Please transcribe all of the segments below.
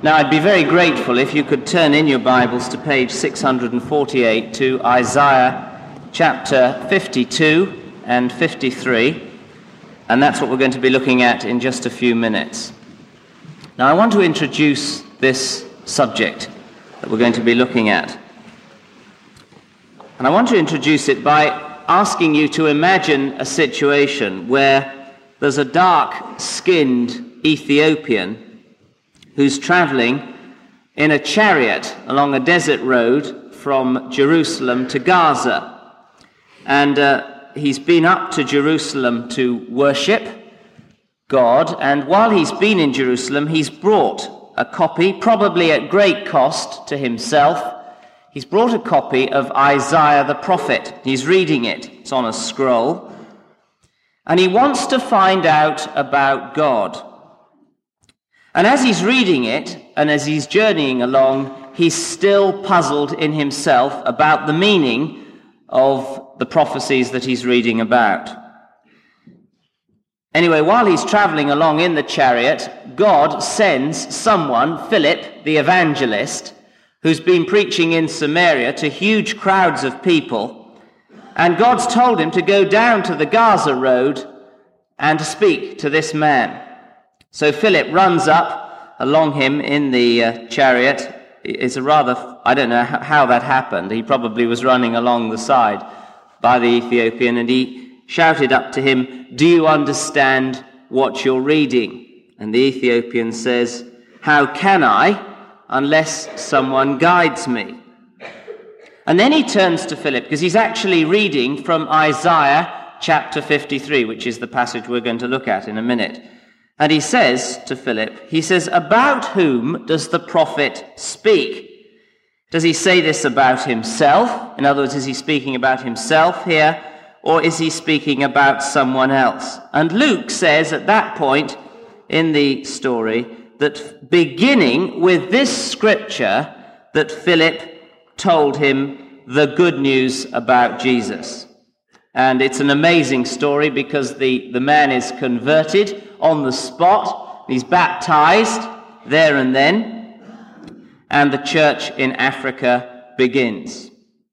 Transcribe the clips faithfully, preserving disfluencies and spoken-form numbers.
Now, I'd be very grateful if you could turn in your Bibles to page six hundred forty-eight to Isaiah chapter fifty-two and fifty-three, and that's what we're going to be looking at in just a few minutes. Now, I want to introduce this subject that we're going to be looking at. And I want to introduce it by asking you to imagine a situation where there's a dark-skinned Ethiopian who's traveling in a chariot along a desert road from Jerusalem to Gaza. And uh, he's been up to Jerusalem to worship God, and while he's been in Jerusalem, he's brought a copy, probably at great cost to himself. He's brought a copy of Isaiah the prophet. He's reading it. It's on a scroll. And he wants to find out about God. And as he's reading it, and as he's journeying along, he's still puzzled in himself about the meaning of the prophecies that he's reading about. Anyway, while he's traveling along in the chariot, God sends someone, Philip, the evangelist, who's been preaching in Samaria to huge crowds of people, and God's told him to go down to the Gaza road and to speak to this man. So Philip runs up along him in the uh, chariot. It's a rather, I don't know how that happened. He probably was running along the side by the Ethiopian, and he shouted up to him, "Do you understand what you're reading?" And the Ethiopian says, "How can I, unless someone guides me?" And then he turns to Philip, because he's actually reading from Isaiah chapter fifty-three, which is the passage we're going to look at in a minute. And he says to Philip, he says, "About whom does the prophet speak?" Does he say this about himself? In other words, is he speaking about himself here, or is he speaking about someone else? And Luke says at that point in the story that beginning with this scripture that Philip told him the good news about Jesus. And it's an amazing story because the, the man is converted on the spot. He's baptized there and then. And the church in Africa begins.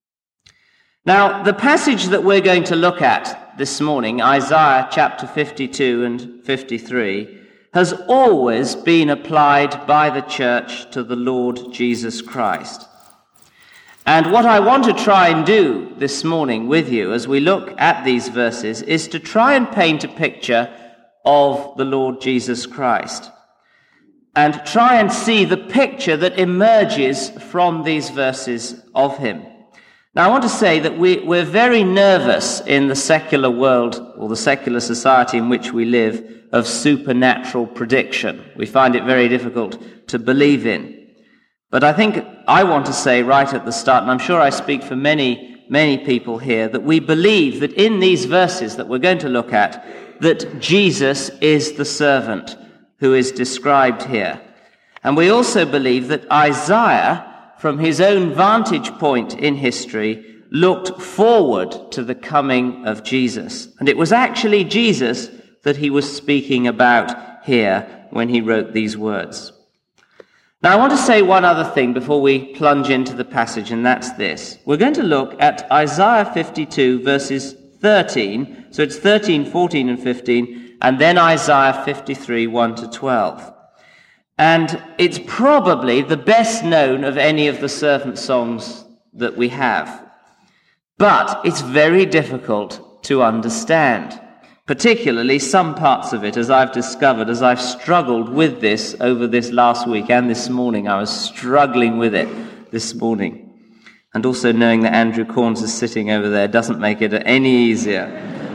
Now, the passage that we're going to look at this morning, Isaiah chapter fifty-two and fifty-three, has always been applied by the church to the Lord Jesus Christ. And what I want to try and do this morning with you as we look at these verses is to try and paint a picture of the Lord Jesus Christ and try and see the picture that emerges from these verses of him. Now, I want to say that we, we're very nervous in the secular world, or the secular society in which we live, of supernatural prediction. We find it very difficult to believe in. But I think I want to say right at the start, and I'm sure I speak for many, many people here, that we believe that in these verses that we're going to look at, that Jesus is the servant who is described here. And we also believe that Isaiah, from his own vantage point in history, looked forward to the coming of Jesus. And it was actually Jesus that he was speaking about here when he wrote these words. Now, I want to say one other thing before we plunge into the passage, and that's this. We're going to look at Isaiah fifty-two, verses thirteen, so it's thirteen, fourteen, and fifteen, and then Isaiah fifty-three, one to twelve. And it's probably the best known of any of the servant songs that we have. But it's very difficult to understand. Particularly some parts of it, as I've discovered, as I've struggled with this over this last week and this morning. I was struggling with it this morning. And also knowing that Andrew Corns is sitting over there doesn't make it any easier.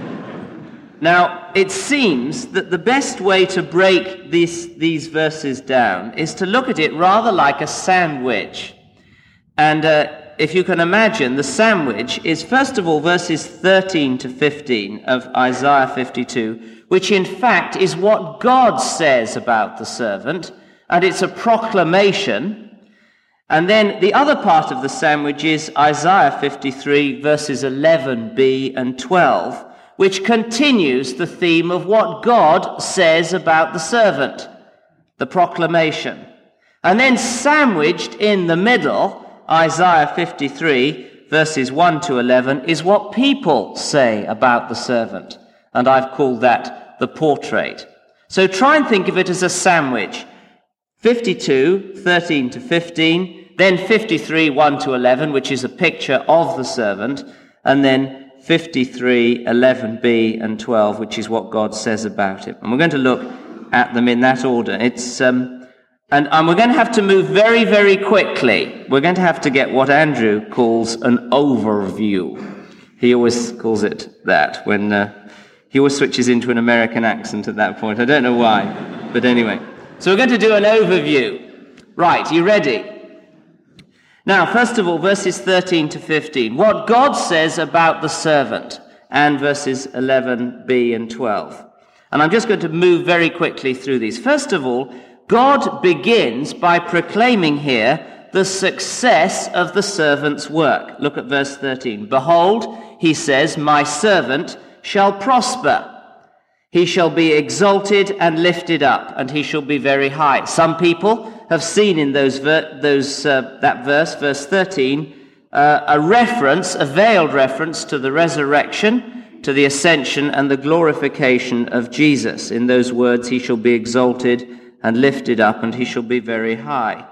Now, it seems that the best way to break these, these verses down is to look at it rather like a sandwich. And uh, if you can imagine, the sandwich is, first of all, verses thirteen to fifteen of Isaiah fifty-two, which in fact is what God says about the servant, and it's a proclamation. And then the other part of the sandwich is Isaiah fifty-three, verses eleven b and twelve, which continues the theme of what God says about the servant, the proclamation. And then sandwiched in the middle, Isaiah fifty-three, verses one to eleven, is what people say about the servant. And I've called that the portrait. So try and think of it as a sandwich. fifty-two, thirteen to fifteen, then fifty-three, one to eleven, which is a picture of the servant, and then fifty-three, eleven b and twelve, which is what God says about it. And we're going to look at them in that order. It's um, and, and we're going to have to move very, very quickly. We're going to have to get what Andrew calls an overview. He always calls it that when uh, he always switches into an American accent at that point. I don't know why, but anyway. So we're going to do an overview. Right, you ready? Now, first of all, verses thirteen to fifteen. What God says about the servant, and verses eleven b and twelve. And I'm just going to move very quickly through these. First of all, God begins by proclaiming here the success of the servant's work. Look at verse thirteen. Behold, he says, my servant shall prosper. He shall be exalted and lifted up, and he shall be very high. Some people have seen in those ver- those uh, that verse, verse thirteen, uh, a reference, a veiled reference to the resurrection, to the ascension and the glorification of Jesus. In those words, he shall be exalted and lifted up, and he shall be very high.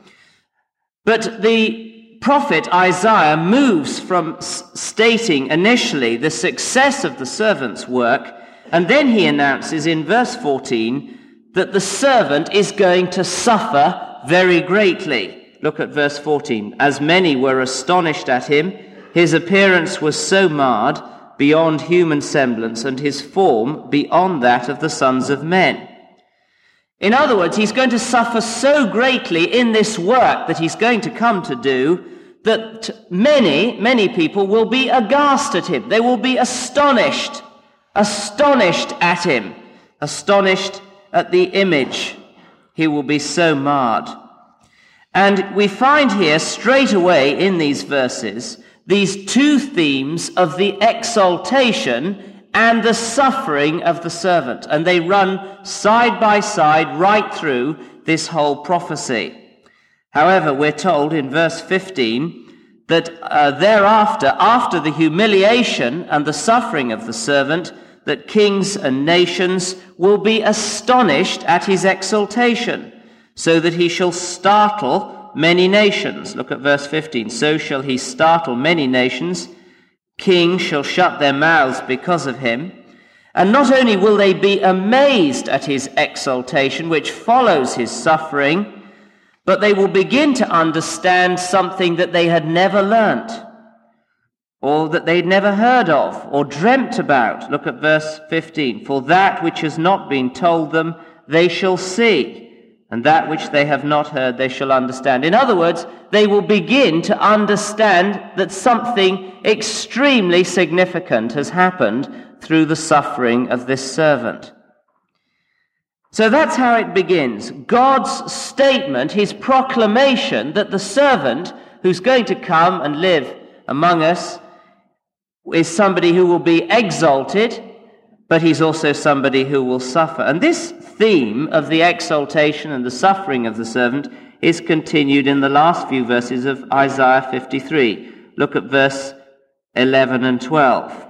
But the prophet Isaiah moves from s- stating initially the success of the servant's work, and then he announces in verse fourteen that the servant is going to suffer very greatly. Look at verse fourteen. As many were astonished at him, his appearance was so marred beyond human semblance, and his form beyond that of the sons of men. In other words, he's going to suffer so greatly in this work that he's going to come to do that many, many people will be aghast at him. They will be astonished. Astonished at him, astonished at the image. He will be so marred. And we find here straight away in these verses these two themes of the exaltation and the suffering of the servant. And they run side by side right through this whole prophecy. However, we're told in verse fifteen that uh, thereafter, after the humiliation and the suffering of the servant, that kings and nations will be astonished at his exaltation, so that he shall startle many nations. Look at verse fifteen. So shall he startle many nations. Kings shall shut their mouths because of him. And not only will they be amazed at his exaltation, which follows his suffering, but they will begin to understand something that they had never learnt, or that they'd never heard of, or dreamt about. Look at verse fifteen. For that which has not been told them, they shall see, and that which they have not heard, they shall understand. In other words, they will begin to understand that something extremely significant has happened through the suffering of this servant. So that's how it begins. God's statement, his proclamation that the servant who's going to come and live among us is somebody who will be exalted, but he's also somebody who will suffer. And this theme of the exaltation and the suffering of the servant is continued in the last few verses of Isaiah fifty-three. Look at verse eleven and twelve.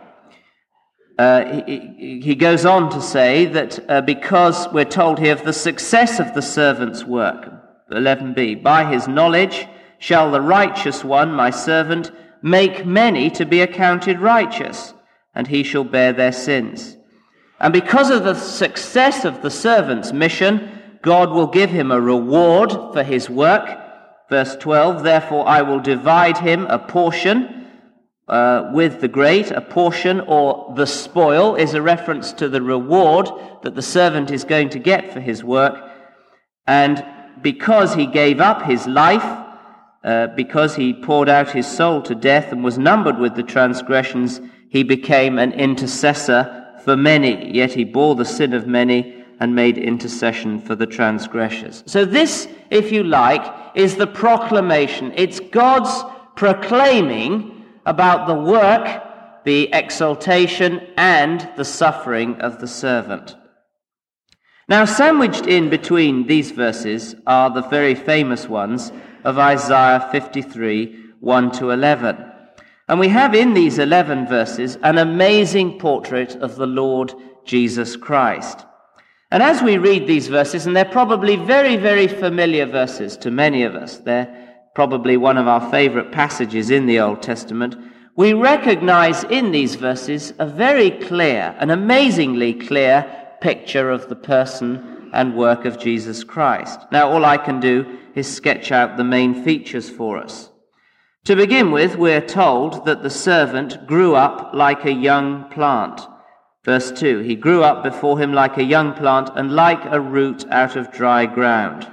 Uh, he, he goes on to say that uh, because we're told here of the success of the servant's work, eleven b, by his knowledge shall the righteous one, my servant, make many to be accounted righteous, and he shall bear their sins. And because of the success of the servant's mission, God will give him a reward for his work. Verse twelve, therefore I will divide him a portion uh, with the great. A portion, or the spoil, is a reference to the reward that the servant is going to get for his work. And because he gave up his life, Uh, because he poured out his soul to death and was numbered with the transgressions, he became an intercessor for many. Yet he bore the sin of many and made intercession for the transgressors. So this, if you like, is the proclamation. It's God's proclaiming about the work, the exaltation, and the suffering of the servant. Now, sandwiched in between these verses are the very famous ones of Isaiah fifty-three, one to eleven. And we have in these eleven verses an amazing portrait of the Lord Jesus Christ. And as we read these verses, and they're probably very, very familiar verses to many of us, they're probably one of our favorite passages in the Old Testament, we recognize in these verses a very clear, an amazingly clear picture of the person and work of Jesus Christ. Now, all I can do is sketch out the main features for us. To begin with, we're told that the servant grew up like a young plant. Verse two, he grew up before him like a young plant and like a root out of dry ground.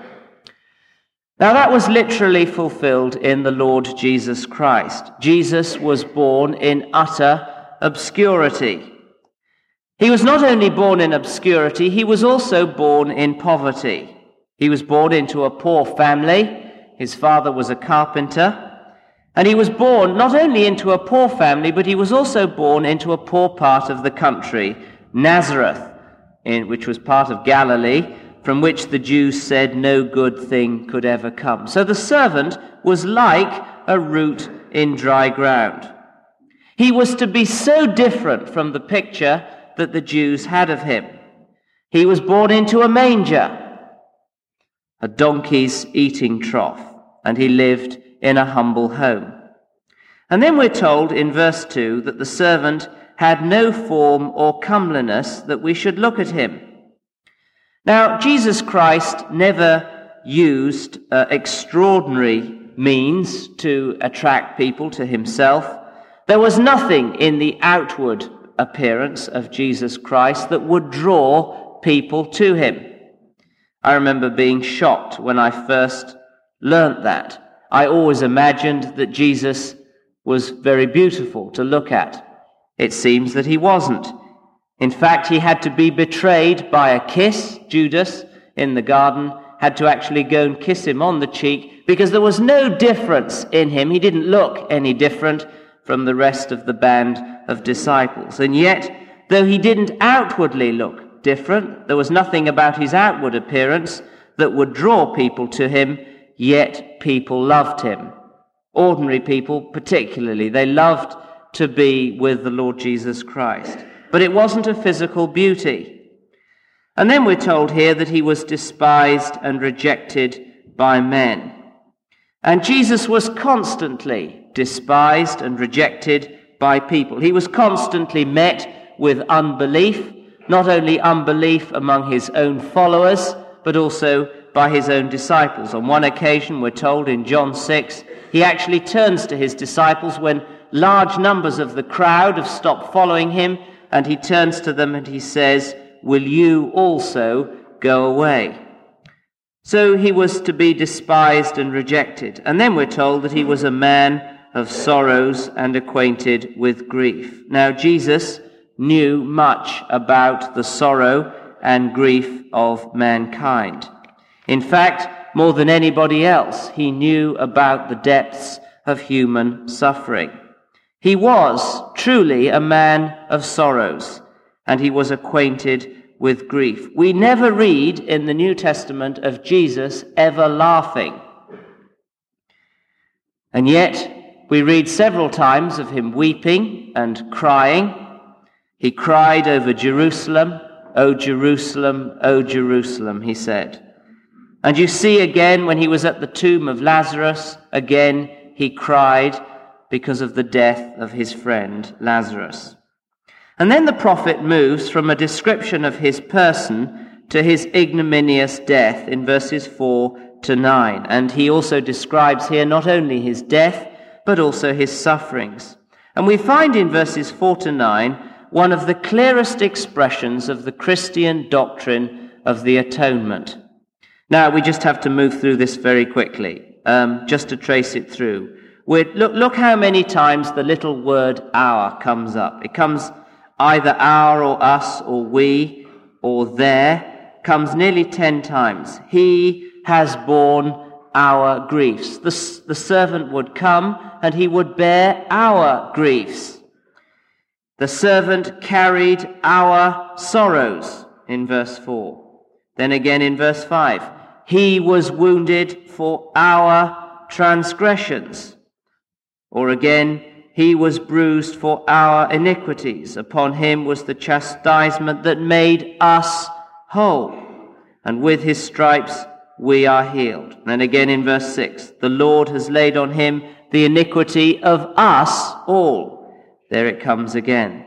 Now, that was literally fulfilled in the Lord Jesus Christ. Jesus was born in utter obscurity. He was not only born in obscurity, he was also born in poverty. He was born into a poor family. His father was a carpenter. And he was born not only into a poor family, but he was also born into a poor part of the country, Nazareth, in, which was part of Galilee, from which the Jews said no good thing could ever come. So the servant was like a root in dry ground. He was to be so different from the picture that the Jews had of him. He was born into a manger, a donkey's eating trough, and he lived in a humble home. And then we're told in verse two that the servant had no form or comeliness that we should look at him. Now, Jesus Christ never used uh, extraordinary means to attract people to himself. There was nothing in the outward appearance of Jesus Christ that would draw people to him. I remember being shocked when I first learnt that. I always imagined that Jesus was very beautiful to look at. It seems that he wasn't. In fact, he had to be betrayed by a kiss. Judas in the garden had to actually go and kiss him on the cheek because there was no difference in him. He didn't look any different from the rest of the band of disciples. And yet, though he didn't outwardly look different, there was nothing about his outward appearance that would draw people to him, yet people loved him. Ordinary people particularly, they loved to be with the Lord Jesus Christ. But it wasn't a physical beauty. And then we're told here that he was despised and rejected by men. And Jesus was constantly despised and rejected by people. He was constantly met with unbelief, not only unbelief among his own followers, but also by his own disciples. On one occasion, we're told in John six, he actually turns to his disciples when large numbers of the crowd have stopped following him, and he turns to them and he says, "Will you also go away?" So he was to be despised and rejected. And then we're told that he was a man of sorrows and acquainted with grief. Now, Jesus knew much about the sorrow and grief of mankind. In fact, more than anybody else, he knew about the depths of human suffering. He was truly a man of sorrows, and he was acquainted with grief. We never read in the New Testament of Jesus ever laughing. And yet, we read several times of him weeping and crying. He cried over Jerusalem, "O Jerusalem, O Jerusalem," he said. And you see again when he was at the tomb of Lazarus, again he cried because of the death of his friend Lazarus. And then the prophet moves from a description of his person to his ignominious death in verses four to nine. And he also describes here not only his death, but also his sufferings. And we find in verses four to nine one of the clearest expressions of the Christian doctrine of the atonement. Now, we just have to move through this very quickly, um, just to trace it through. We're, look, look how many times the little word "our" comes up. It comes either "our" or "us" or "we" or "there." Comes nearly ten times. He has borne our griefs. The, the servant would come and he would bear our griefs. The servant carried our sorrows in verse four. Then again in verse five, he was wounded for our transgressions. Or again, he was bruised for our iniquities. Upon him was the chastisement that made us whole. And with his stripes we are healed. And again in verse six, the Lord has laid on him the iniquity of us all. There it comes again.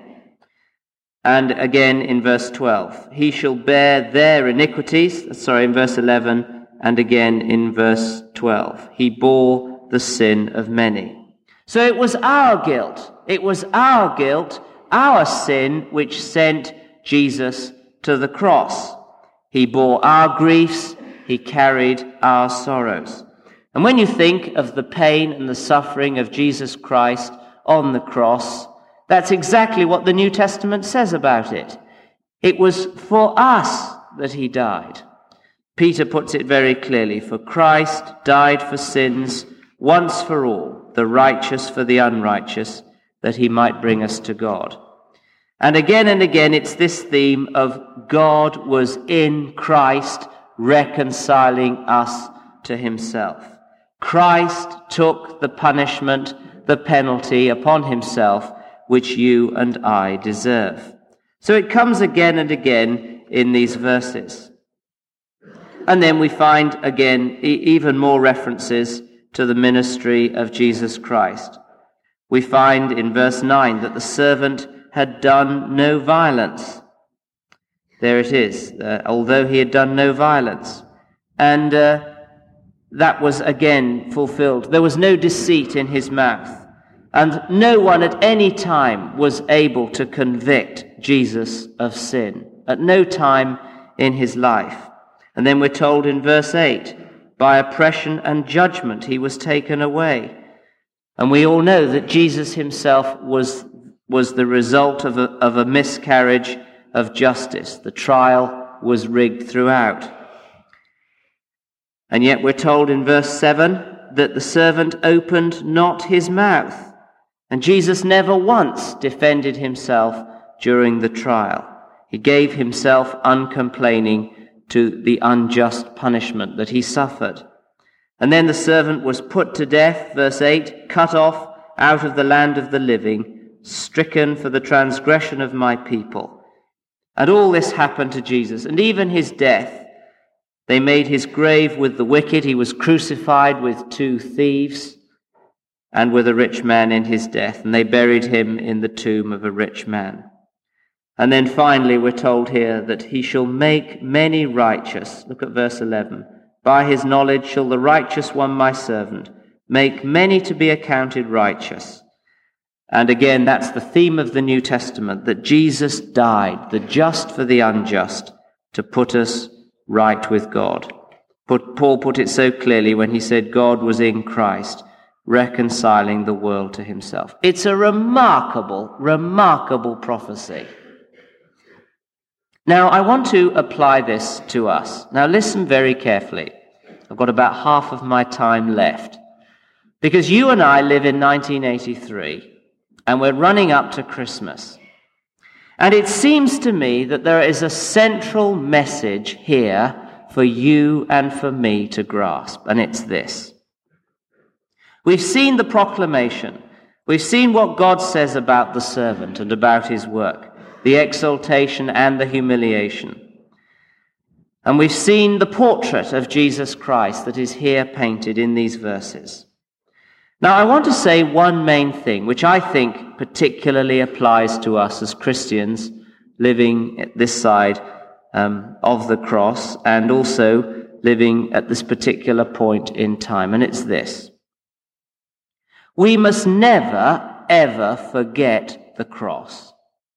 And again in verse twelve, he shall bear their iniquities. Sorry, in verse eleven, and again in verse twelve, he bore the sin of many. So it was our guilt, it was our guilt, our sin, which sent Jesus to the cross. He bore our griefs, he carried our sorrows. And when you think of the pain and the suffering of Jesus Christ on the cross, that's exactly what the New Testament says about it. It was for us that he died. Peter puts it very clearly, for Christ died for sins once for all, the righteous for the unrighteous, that he might bring us to God. And again and again it's this theme of God was in Christ reconciling us to himself. Christ took the punishment, the penalty upon himself, which you and I deserve. So it comes again and again in these verses. And then we find again e- even more references to the ministry of Jesus Christ. We find in verse nine that the servant had done no violence. There it is, uh, although he had done no violence. And uh, that was again fulfilled. There was no deceit in his mouth. And no one at any time was able to convict Jesus of sin. At no time in his life. And then we're told in verse eight, by oppression and judgment he was taken away. And we all know that Jesus himself was, was the result of a, of a miscarriage of justice. The trial was rigged throughout. And yet we're told in verse seven that the servant opened not his mouth. And Jesus never once defended himself during the trial. He gave himself uncomplaining to the unjust punishment that he suffered. And then the servant was put to death, verse eight, cut off out of the land of the living, stricken for the transgression of my people. And all this happened to Jesus, and even his death. They made his grave with the wicked. He was crucified with two thieves and with a rich man in his death, and they buried him in the tomb of a rich man. And then finally we're told here that he shall make many righteous. Look at verse eleven. By his knowledge shall the righteous one, my servant, make many to be accounted righteous. And again, that's the theme of the New Testament, that Jesus died, the just for the unjust, to put us right with God. But Paul put it so clearly when he said God was in Christ, reconciling the world to himself. It's a remarkable, remarkable prophecy. Now, I want to apply this to us. Now, listen very carefully. I've got about half of my time left. Because you and I live in nineteen eighty-three, and we're running up to Christmas. And it seems to me that there is a central message here for you and for me to grasp, and it's this. We've seen the proclamation. We've seen what God says about the servant and about his work, the exaltation and the humiliation. And we've seen the portrait of Jesus Christ that is here painted in these verses. Now, I want to say one main thing, which I think particularly applies to us as Christians living at this side um, of the cross and also living at this particular point in time, and it's this. We must never, ever forget the cross.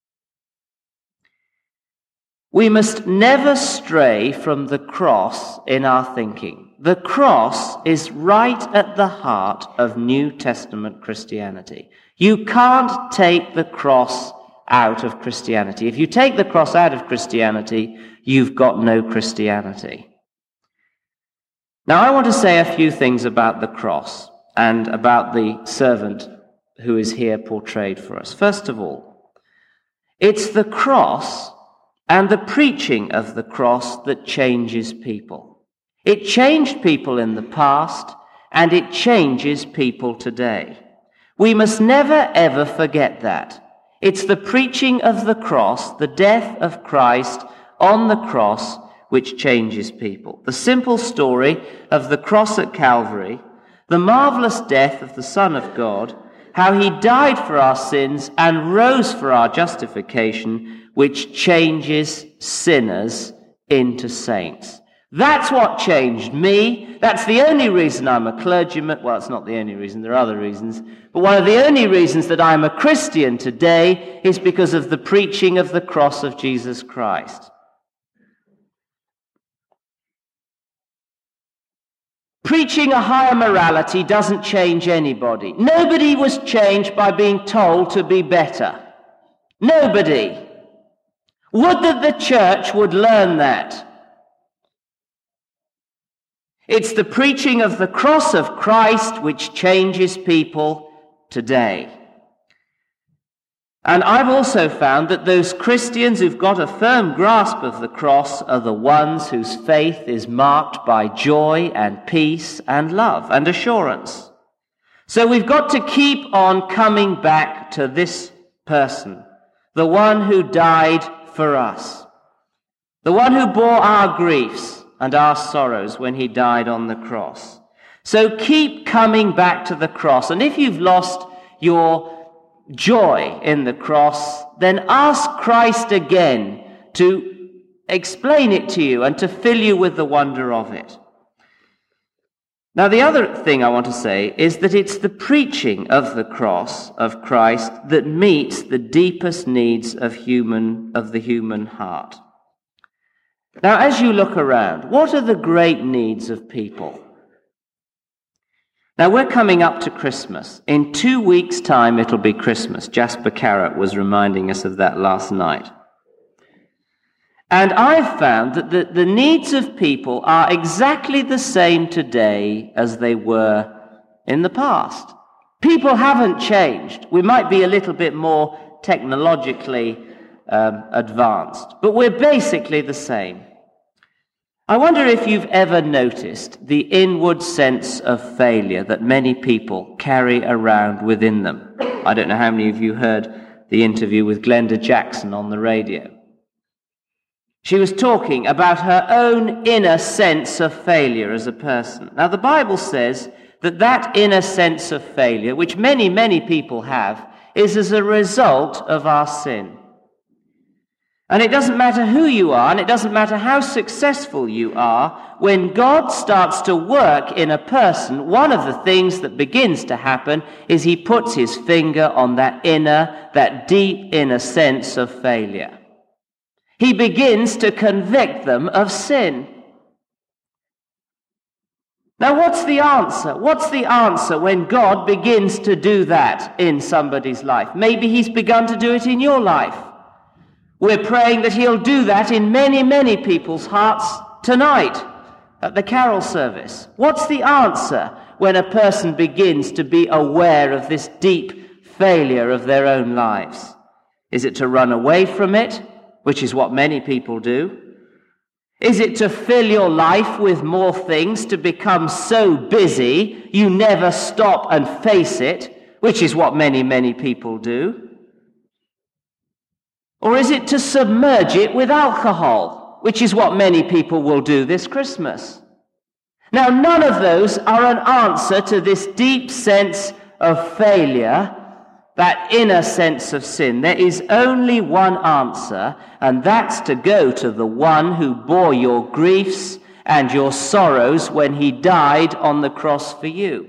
We must never stray from the cross in our thinking. The cross is right at the heart of New Testament Christianity. You can't take the cross out of Christianity. If you take the cross out of Christianity, you've got no Christianity. Now, I want to say a few things about the cross and about the servant who is here portrayed for us. First of all, it's the cross and the preaching of the cross that changes people. It changed people in the past, and it changes people today. We must never, ever forget that. It's the preaching of the cross, the death of Christ on the cross, which changes people. The simple story of the cross at Calvary, the marvelous death of the Son of God, how he died for our sins and rose for our justification, which changes sinners into saints. That's what changed me. That's the only reason I'm a clergyman. Well, it's not the only reason. There are other reasons. But one of the only reasons that I'm a Christian today is because of the preaching of the cross of Jesus Christ. Preaching a higher morality doesn't change anybody. Nobody was changed by being told to be better. Nobody. Would that the church would learn that. It's the preaching of the cross of Christ which changes people today. And I've also found that those Christians who've got a firm grasp of the cross are the ones whose faith is marked by joy and peace and love and assurance. So we've got to keep on coming back to this person, the one who died for us, the one who bore our griefs and our sorrows when he died on the cross. So keep coming back to the cross. And if you've lost your joy in the cross, then ask Christ again to explain it to you and to fill you with the wonder of it. Now, the other thing I want to say is that it's the preaching of the cross of Christ that meets the deepest needs of human of the human heart. Now, as you look around, what are the great needs of people? Now, we're coming up to Christmas. In two weeks' time, it'll be Christmas. Jasper Carrot was reminding us of that last night. And I've found that the, the needs of people are exactly the same today as they were in the past. People haven't changed. We might be a little bit more technologically um, advanced, but we're basically the same. I wonder if you've ever noticed the inward sense of failure that many people carry around within them. I don't know how many of you heard the interview with Glenda Jackson on the radio. She was talking about her own inner sense of failure as a person. Now, the Bible says that that inner sense of failure, which many, many people have, is as a result of our sin. And it doesn't matter who you are, and it doesn't matter how successful you are, when God starts to work in a person, one of the things that begins to happen is he puts his finger on that inner, that deep inner sense of failure. He begins to convict them of sin. Now, what's the answer? What's the answer when God begins to do that in somebody's life? Maybe he's begun to do it in your life. We're praying that he'll do that in many, many people's hearts tonight at the carol service. What's the answer when a person begins to be aware of this deep failure of their own lives? Is it to run away from it, which is what many people do? Is it to fill your life with more things, to become so busy you never stop and face it, which is what many, many people do? Or is it to submerge it with alcohol, which is what many people will do this Christmas? Now, none of those are an answer to this deep sense of failure, that inner sense of sin. There is only one answer, and that's to go to the one who bore your griefs and your sorrows when he died on the cross for you.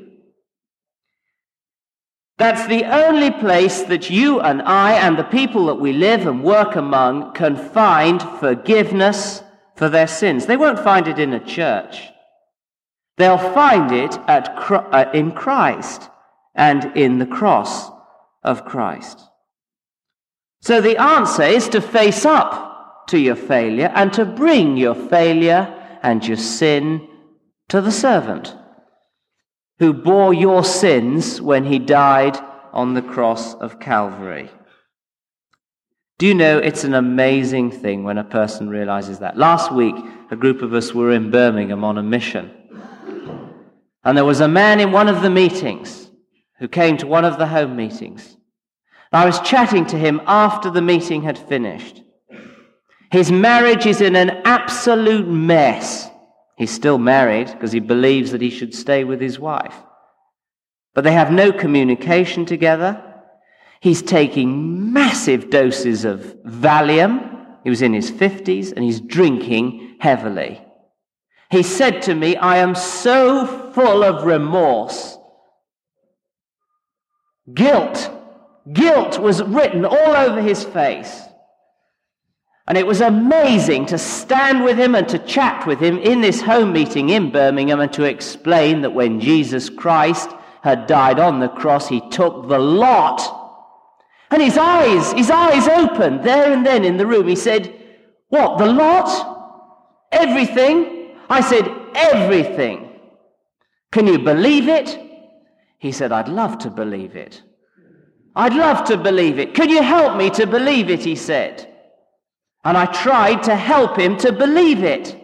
That's the only place that you and I and the people that we live and work among can find forgiveness for their sins. They won't find it in a church. They'll find it at, in Christ and in the cross of Christ. So the answer is to face up to your failure and to bring your failure and your sin to the servant who bore your sins when he died on the cross of Calvary. Do you know, it's an amazing thing when a person realizes that. Last week, a group of us were in Birmingham on a mission. And there was a man in one of the meetings who came to one of the home meetings. I was chatting to him after the meeting had finished. His marriage is in an absolute mess. He's still married because he believes that he should stay with his wife. But they have no communication together. He's taking massive doses of Valium. He was in his fifties and he's drinking heavily. He said to me, I am so full of remorse. Guilt. Guilt was written all over his face. And it was amazing to stand with him and to chat with him in this home meeting in Birmingham and to explain that when Jesus Christ had died on the cross, he took the lot. And his eyes, his eyes opened there and then in the room. He said, what, the lot? Everything? I said, everything. Can you believe it? He said, I'd love to believe it. I'd love to believe it. Can you help me to believe it, he said. And I tried to help him to believe it.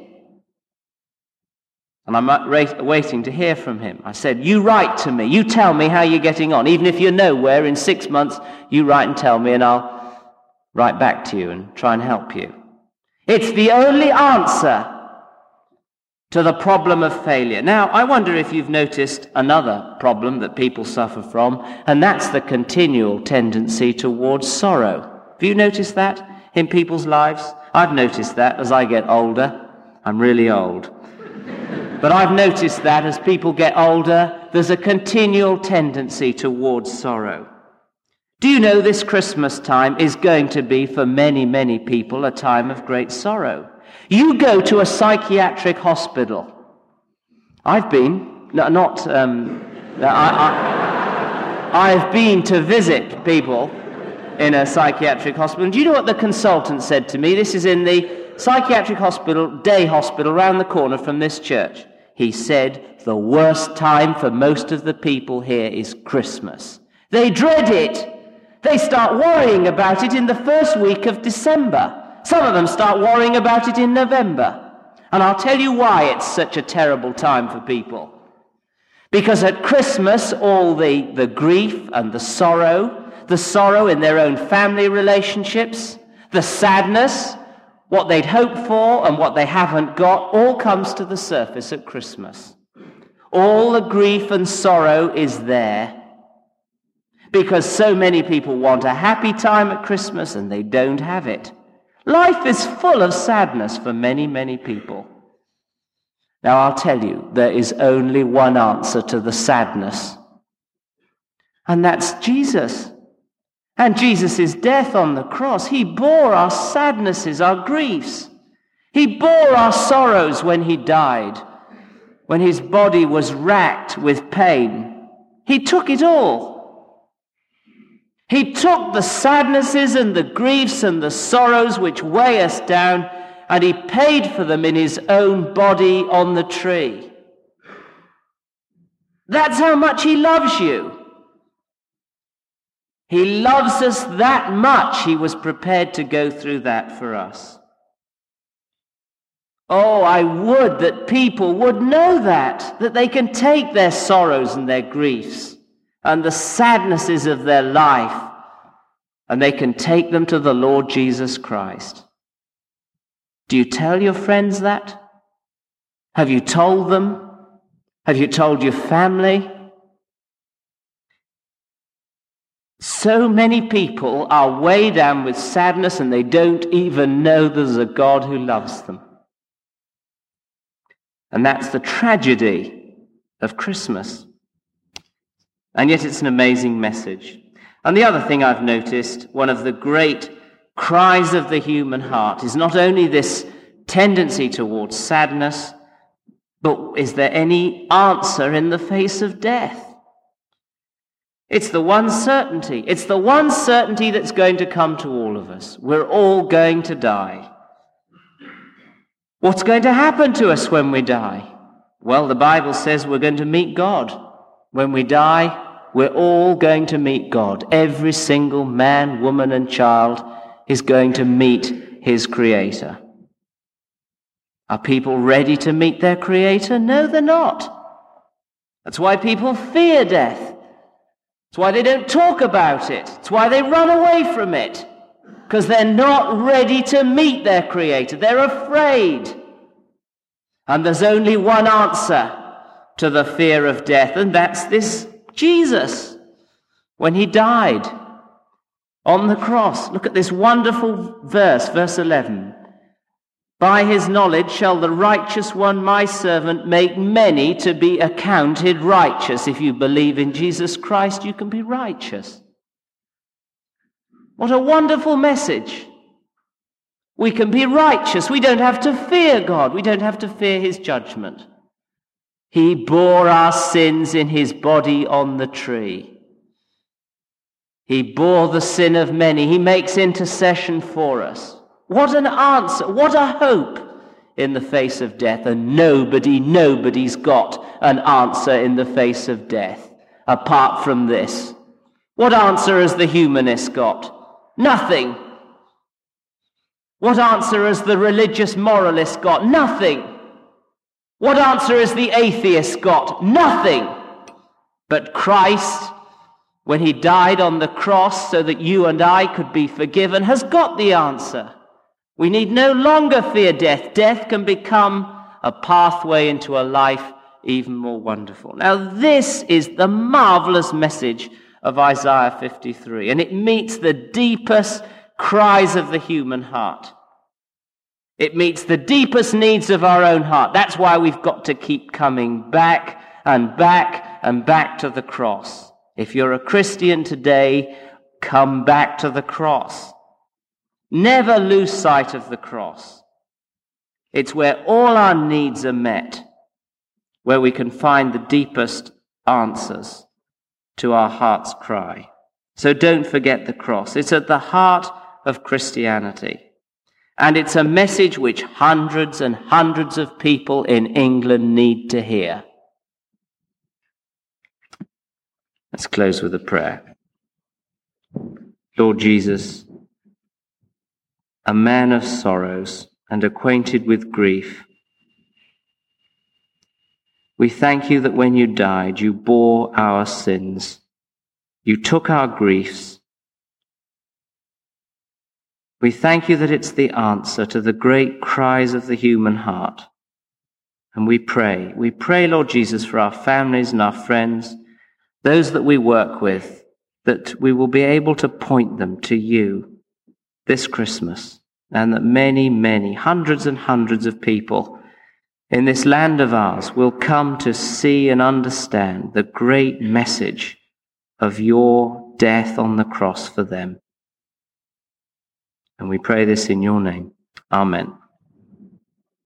And I'm waiting to hear from him. I said, you write to me. You tell me how you're getting on. Even if you're nowhere, in six months, you write and tell me and I'll write back to you and try and help you. It's the only answer to the problem of failure. Now, I wonder if you've noticed another problem that people suffer from, and that's the continual tendency towards sorrow. Have you noticed that in people's lives? I've noticed that as I get older. I'm really old. But I've noticed that as people get older, there's a continual tendency towards sorrow. Do you know this Christmas time is going to be, for many, many people, a time of great sorrow? You go to a psychiatric hospital. I've been, no, not, um, I, I, I've been to visit people in a psychiatric hospital. And do you know what the consultant said to me? This is in the psychiatric hospital, day hospital, round the corner from this church. He said, the worst time for most of the people here is Christmas. They dread it. They start worrying about it in the first week of December. Some of them start worrying about it in November. And I'll tell you why it's such a terrible time for people. Because at Christmas, all the, the grief and the sorrow, the sorrow in their own family relationships, the sadness, what they'd hoped for and what they haven't got, all comes to the surface at Christmas. All the grief and sorrow is there. Because so many people want a happy time at Christmas and they don't have it. Life is full of sadness for many, many people. Now I'll tell you, there is only one answer to the sadness. And that's Jesus. And Jesus' death on the cross. He bore our sadnesses, our griefs. He bore our sorrows when he died, when his body was racked with pain. He took it all. He took the sadnesses and the griefs and the sorrows which weigh us down, and he paid for them in his own body on the tree. That's how much he loves you. He loves us that much, he was prepared to go through that for us. Oh, I would that people would know that, that they can take their sorrows and their griefs and the sadnesses of their life, and they can take them to the Lord Jesus Christ. Do you tell your friends that? Have you told them? Have you told your family? So many people are way down with sadness and they don't even know there's a God who loves them. And that's the tragedy of Christmas. And yet it's an amazing message. And the other thing I've noticed, one of the great cries of the human heart, is not only this tendency towards sadness, but is there any answer in the face of death? It's the one certainty. It's the one certainty that's going to come to all of us. We're all going to die. What's going to happen to us when we die? Well, the Bible says we're going to meet God. When we die, we're all going to meet God. Every single man, woman, and child is going to meet his Creator. Are people ready to meet their Creator? No, they're not. That's why people fear death. That's why they don't talk about it. It's why they run away from it. Because they're not ready to meet their Creator. They're afraid. And there's only one answer to the fear of death, and that's this Jesus. When he died on the cross. Look at this wonderful verse, verse eleven. By his knowledge shall the righteous one, my servant, make many to be accounted righteous. If you believe in Jesus Christ, you can be righteous. What a wonderful message. We can be righteous. We don't have to fear God. We don't have to fear his judgment. He bore our sins in his body on the tree. He bore the sin of many. He makes intercession for us. What an answer. What a hope in the face of death. And nobody, nobody's got an answer in the face of death apart from this. What answer has the humanist got? Nothing. What answer has the religious moralist got? Nothing. What answer has the atheist got? Nothing. But Christ, when he died on the cross so that you and I could be forgiven, has got the answer. We need no longer fear death. Death can become a pathway into a life even more wonderful. Now, this is the marvelous message of Isaiah fifty-three, and it meets the deepest cries of the human heart. It meets the deepest needs of our own heart. That's why we've got to keep coming back and back and back to the cross. If you're a Christian today, come back to the cross. Never lose sight of the cross. It's where all our needs are met, where we can find the deepest answers to our heart's cry. So don't forget the cross. It's at the heart of Christianity. And it's a message which hundreds and hundreds of people in England need to hear. Let's close with a prayer. Lord Jesus, a man of sorrows and acquainted with grief, we thank you that when you died, you bore our sins. You took our griefs. We thank you that it's the answer to the great cries of the human heart. And we pray, we pray, Lord Jesus, for our families and our friends, those that we work with, that we will be able to point them to you this Christmas, and that many, many, hundreds and hundreds of people in this land of ours will come to see and understand the great message of your death on the cross for them. And we pray this in your name. Amen.